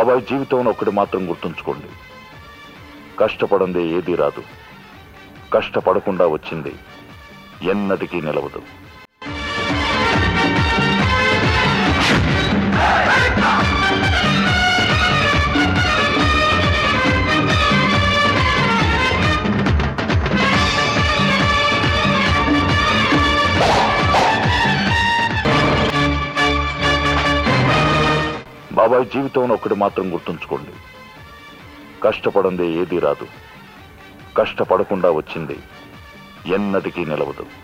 బాబాయ్ జీవితంలో ఒకటి మాత్రం గుర్తుంచుకోండి, కష్టపడందే ఏదీ రాదు, కష్టపడకుండా వచ్చింది ఎన్నటికీ నిలవదు. బాబాయ్ జీవితంలో ఒకటి మాత్రం గుర్తుంచుకోండి, కష్టపడందే ఏదీ రాదు, కష్టపడకుండా వచ్చింది ఎన్నటికీ నిలవదు.